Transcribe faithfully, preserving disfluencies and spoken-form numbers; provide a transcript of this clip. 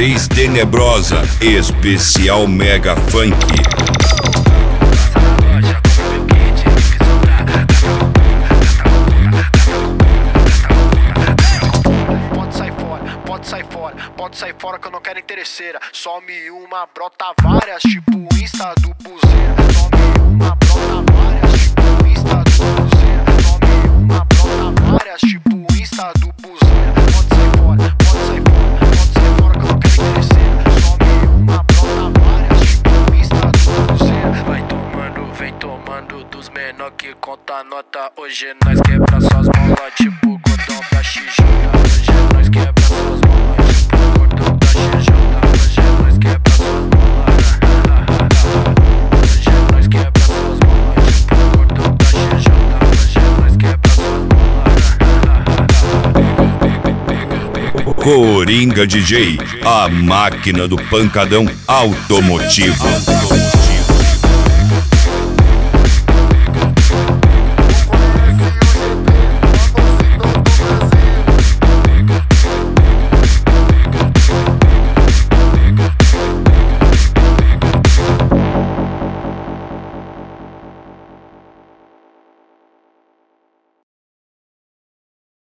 seis Tenebrosa, especial Mega Funk. Pode sair fora que eu não quero interesseira. Some uma, brota várias, tipo Insta do buzeira. Some uma, brota várias, tipo Insta do buzeira. Some uma, brota várias, tipo Insta do buzeira. Pode sair fora, pode sair fora, pode sair fora que eu não quero interesseira. Some uma, brota várias, tipo Insta do buzeira. Vai tomando, vem tomando dos menor que conta nota. Hoje nós quebra suas bolas, tipo gordão da X J. Hoje nós quebra suas bolas. Coringa D J, a máquina do pancadão automotivo.